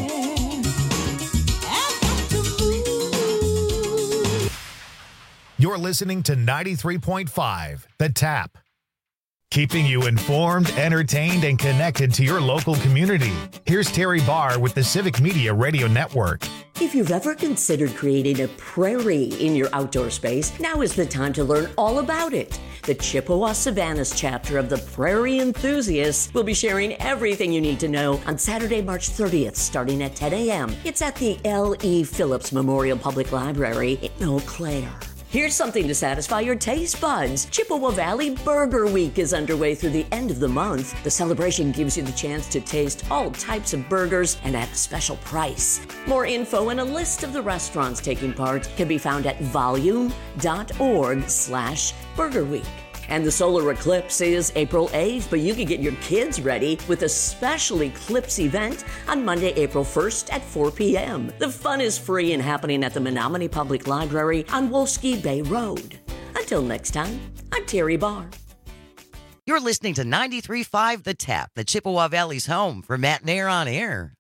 S2: You're listening to 93.5 The Tap. Keeping you informed, entertained, and connected to your local community. Here's Terry Barr with the Civic Media Radio Network.
S4: If you've ever considered creating a prairie in your outdoor space, now is the time to learn all about it. The Chippewa Savannas chapter of the Prairie Enthusiasts will be sharing everything you need to know on Saturday, March 30th, starting at 10 a.m. It's at the L.E. Phillips Memorial Public Library in Eau Claire. Here's something to satisfy your taste buds. Chippewa Valley Burger Week is underway through the end of the month. The celebration gives you the chance to taste all types of burgers and at a special price. More info and a list of the restaurants taking part can be found at volume.org/Burger Week. And the solar eclipse is April 8th, but you can get your kids ready with a special eclipse event on Monday, April 1st at 4 p.m. The fun is free and happening at the Menominee Public Library on Wolski Bay Road. Until next time, I'm Terry Barr.
S11: You're listening to 93.5 The Tap, the Chippewa Valley's home for Matt Nair on Air.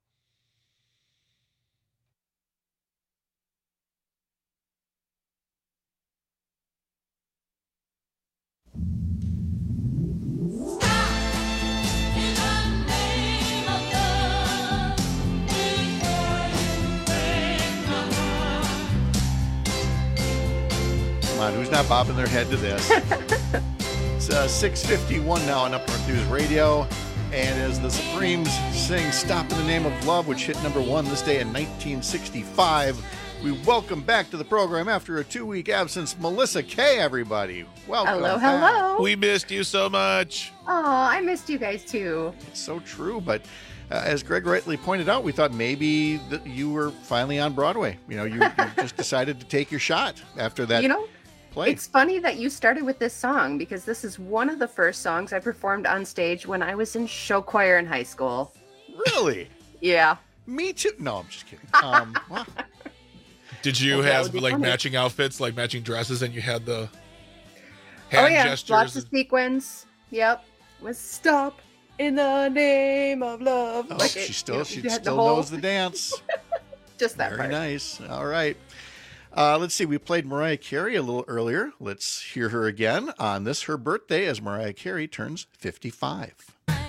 S19: Who's not bobbing their head to this? It's 6:51 now on Up North News Radio. And as the Supremes sing Stop in the Name of Love, which hit number 1 this day in 1965, we welcome back to the program after a 2-week absence, Melissa Kay, everybody. Welcome
S12: Hello,
S19: back.
S12: hello.
S20: We missed you so much.
S12: Oh, I missed you guys too.
S19: It's so true, but as Greg rightly pointed out, we thought maybe that you were finally on Broadway. You just decided to take your shot after that. Play.
S12: It's funny that you started with this song because this is one of the first songs I performed on stage when I was in show choir in high school.
S19: Really?
S12: Yeah.
S19: Me too. No, I'm just kidding. Wow.
S20: Did you have like matching outfits, like matching dresses, and you had the hand gestures?
S12: Lots of sequins. Yep. Was Stop in the Name of Love.
S19: Oh, she still knows the dance.
S12: Just that
S19: Very
S12: part.
S19: nice. All right. Let's see. We played Mariah Carey a little earlier. Let's hear her again on this, her birthday, as Mariah Carey turns 55.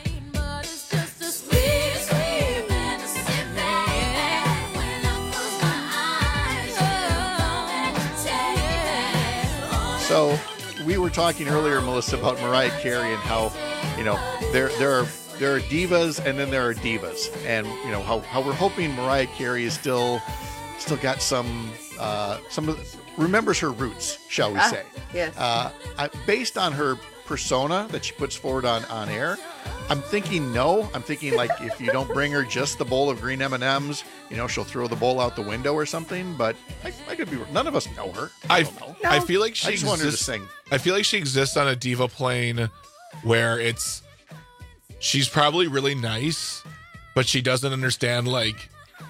S19: So we were talking earlier, Melissa, about Mariah Carey and how, there are divas and then there are divas, and how we're hoping Mariah Carey is still got some remembers her roots, shall we say?
S12: Yes.
S19: Based on her persona that she puts forward on air, I'm thinking no. I'm thinking like if you don't bring her just the bowl of green M&Ms, she'll throw the bowl out the window or something. But I could be. None of us know her. I don't know.
S20: I feel like she
S19: I just want her to sing.
S20: I feel like she exists on a diva plane where she's probably really nice, but she doesn't understand like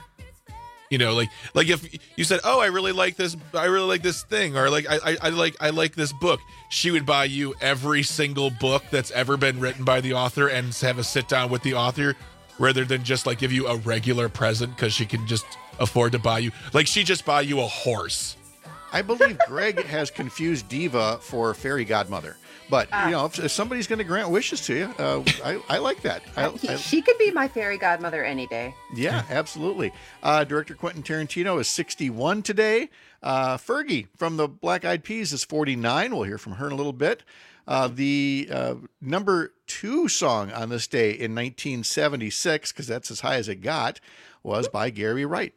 S20: if you said, "Oh, I really like this thing," or like I like this book, she would buy you every single book that's ever been written by the author and have a sit down with the author, rather than just like give you a regular present because she can just afford to buy you. Like she just buy you a horse.
S19: I believe Greg has confused diva for fairy godmother. But, if somebody's going to grant wishes to you, I like that.
S12: She could be my fairy godmother any day.
S19: Yeah, absolutely. Director Quentin Tarantino is 61 today. Fergie from the Black Eyed Peas is 49. We'll hear from her in a little bit. The number 2 song on this day in 1976, because that's as high as it got, was by Gary Wright.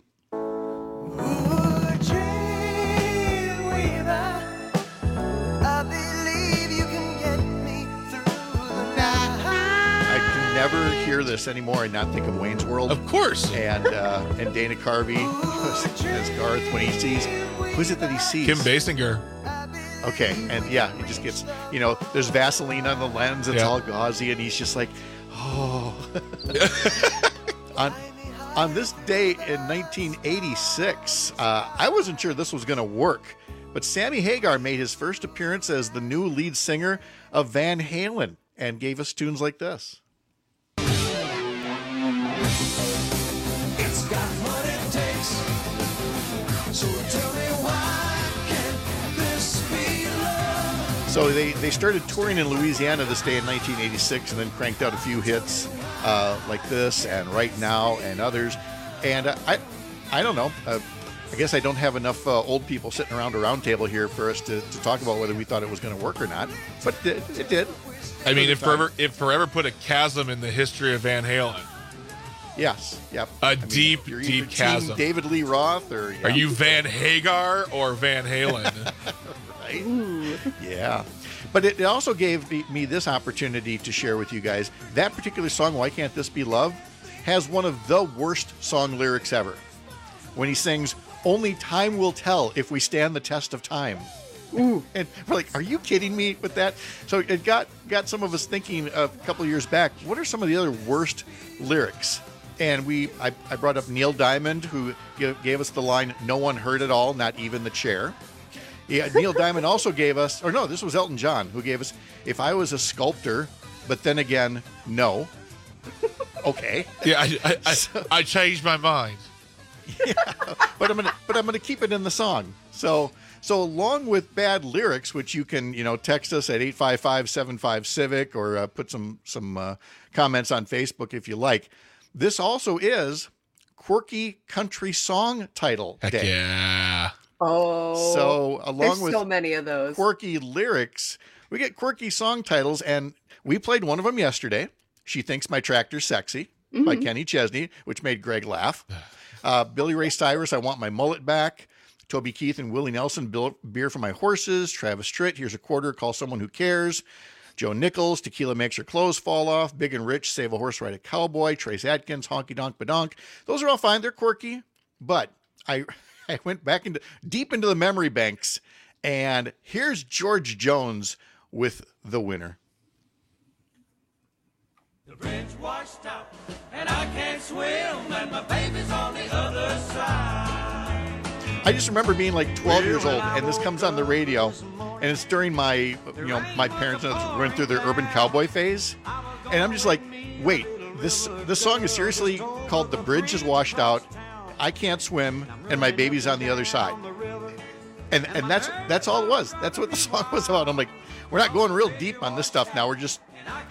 S19: Never hear this anymore and not think of Wayne's World.
S20: Of course.
S19: And Dana Carvey as Garth when he sees, who's it that he sees?
S20: Kim Basinger.
S19: Okay, and he just gets, there's Vaseline on the lens, it's all gauzy, and he's just like, oh. On this day in 1986, I wasn't sure this was going to work, but Sammy Hagar made his first appearance as the new lead singer of Van Halen and gave us tunes like this.
S26: It's got what it takes. So tell me why can't this be love?
S19: So they started touring in Louisiana this day in 1986 and then cranked out a few hits like this and Right Now and others. And I don't know. I guess I don't have enough old people sitting around a round table here for us to talk about whether we thought it was going to work or not. But it did.
S20: I mean, it forever put a chasm in the history of Van Halen.
S19: Yes. Yep.
S20: Deep chasm.
S19: David Lee Roth, or
S20: are you Van Hagar or Van Halen?
S19: Right. Ooh. Yeah. But it also gave me this opportunity to share with you guys that particular song, "Why Can't This Be Love," has one of the worst song lyrics ever. When he sings, "Only time will tell if we stand the test of time." Ooh. And we're like, are you kidding me with that? So it got some of us thinking a couple of years back, what are some of the other worst lyrics? And I brought up Neil Diamond, who gave us the line, "No one heard it all, not even the chair." Yeah, Neil Diamond also gave us, or no, this was Elton John, who gave us, "If I was a sculptor, but then again, no." Okay.
S20: Yeah, I changed my mind.
S19: Yeah, but I'm gonna keep it in the song. So along with bad lyrics, which you can text us at 855-75-CIVIC or put some comments on Facebook if you like. This also is Quirky Country Song Title
S20: Heck
S19: Day.
S20: Yeah.
S12: Oh.
S19: So along with
S12: so many of those
S19: quirky lyrics, we get quirky song titles, and we played one of them yesterday. "She Thinks My Tractor's Sexy" by Kenny Chesney, which made Greg laugh. Billy Ray Cyrus, "I Want My Mullet Back." Toby Keith and Willie Nelson, "Beer for My Horses." Travis Tritt, "Here's a Quarter, Call Someone Who Cares." Joe Nichols, "Tequila Makes Your Clothes Fall Off." Big and Rich, "Save a Horse, Ride a Cowboy." Trace Adkins, "Honky Donk Badonk." Those are all fine. They're quirky. But I went back deep into the memory banks, and here's George Jones with "The Winner."
S26: The bridge washed out, and I can't swim, and my baby's on the other side.
S19: I just remember being like 12 years old, and this comes on the radio, and it's during my parents went through their urban cowboy phase, and I'm just like, wait, this song is seriously called "The Bridge is Washed Out, I Can't Swim, and My Baby's on the Other Side," and that's all it was. That's what the song was about. I'm like, we're not going real deep on this stuff now. We're just.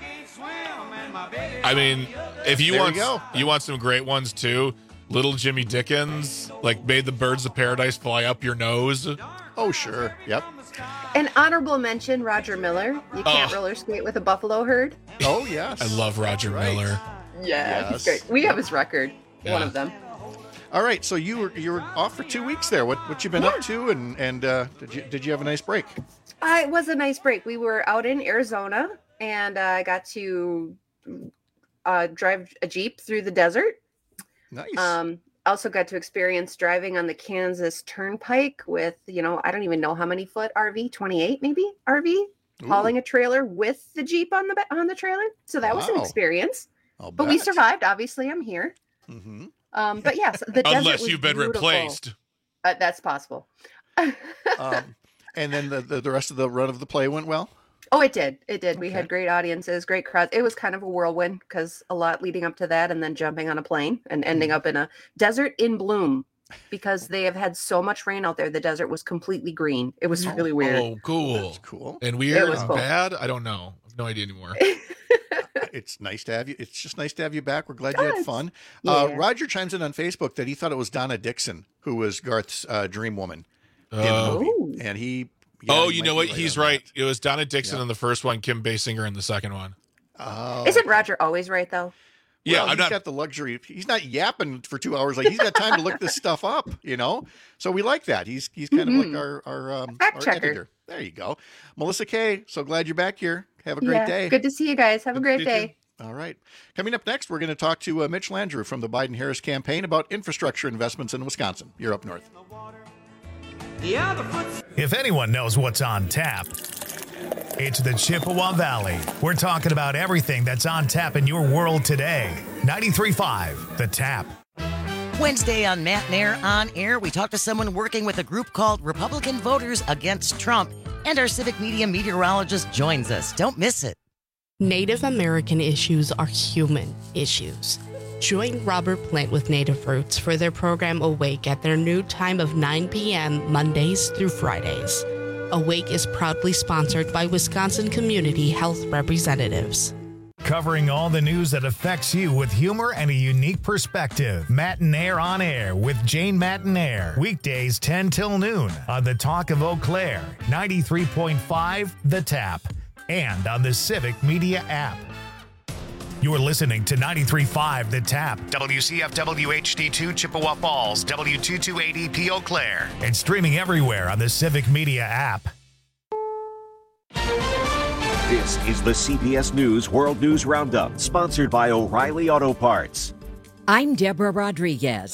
S20: I mean, if you want some great ones too. Little Jimmy Dickens, like, "Made the Birds of Paradise Fly Up Your Nose."
S19: Oh, sure. Yep.
S12: An honorable mention, Roger Miller. "You Can't Roller Skate with a Buffalo Herd."
S19: Oh, yes.
S20: I love Roger Miller.
S12: Yeah, he's great. We have his record, one of them.
S19: All right, so you were off for 2 weeks there. What you been up to, and did you have a nice break?
S12: It was a nice break. We were out in Arizona, and I got to drive a Jeep through the desert.
S19: Nice.
S12: Also got to experience driving on the Kansas Turnpike with, I don't even know how many foot RV, 28 maybe RV, hauling a trailer with the Jeep on the trailer. So that was an experience. But we survived. Obviously, I'm here.
S19: Mm-hmm.
S12: But yes, the desert
S20: unless
S12: was
S20: you've been
S12: beautiful.
S20: replaced.
S12: That's possible.
S19: And then the rest of the run of the play went well?
S12: Oh, it did. It did. We had great audiences, great crowds. It was kind of a whirlwind because a lot leading up to that and then jumping on a plane and ending up in a desert in bloom. because they have had so much rain out there. The desert was completely green. It was really weird.
S20: Oh, cool.
S19: That's cool.
S20: And weird
S12: was
S20: and
S12: cool.
S20: bad? I don't know. I have no idea anymore.
S19: It's nice to have you. It's just nice to have you back. We're glad you had fun.
S12: Yeah.
S19: Roger chimes in on Facebook that he thought it was Donna Dixon who was Garth's dream woman in the movie. And he...
S20: Yeah, you know what? He's right. It was Donna Dixon in the first one, Kim Basinger in the second one.
S19: Oh.
S12: Isn't Roger always right, though?
S20: Yeah,
S19: well, he's got the luxury. He's not yapping for 2 hours. Like, he's got time to look this stuff up, you know? So we like that. He's kind of like our editor. There you go. Melissa Kay, so glad you're back here. Have a great day.
S12: Good to see you guys. Have a great day.
S19: All right. Coming up next, we're going to talk to Mitch Landrieu from the Biden-Harris campaign about infrastructure investments in Wisconsin. You're up north.
S2: If anyone knows what's on tap, it's the Chippewa Valley. We're talking about everything that's on tap in your world today. 93.5 The Tap.
S11: Wednesday on Matt and Air On Air, we talked to someone working with a group called Republican Voters Against Trump, and our civic media meteorologist joins us. Don't miss it.
S10: Native American issues are human issues. Join Robert Plant with Native Roots for their program Awake at their new time of 9 p.m. Mondays through Fridays. Awake is proudly sponsored by Wisconsin Community Health Representatives.
S2: Covering all the news that affects you with humor and a unique perspective. Matt and Air on Air with Jane Mattinaire. Weekdays 10 till noon on the Talk of Eau Claire, 93.5 The Tap, and on the Civic Media app. You're listening to 93.5 The Tap, WCFW HD2 Chippewa Falls, W228EP Eau Claire, and streaming everywhere on the Civic Media app.
S13: This is the CBS News World News Roundup, sponsored by O'Reilly Auto Parts.
S14: I'm Deborah Rodriguez.